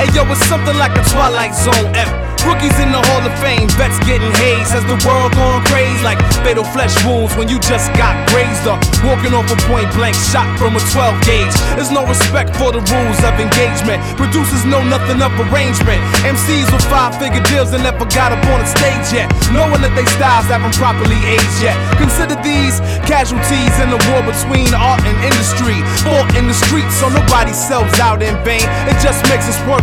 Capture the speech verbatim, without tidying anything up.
Hey yo, it's something like a Twilight Zone F. Rookies in the Hall of Fame, vets getting hazed. Has the world gone crazy like fatal flesh wounds when you just got grazed up? Walking off a point blank shot from a twelve gauge. There's no respect for the rules of engagement. Producers know nothing of arrangement. M Cs with five figure deals and never got up on a stage yet, knowing that they styles haven't properly aged yet. Consider these casualties in the war between art and industry. Fought in the streets so nobody sells out in vain. It just makes us work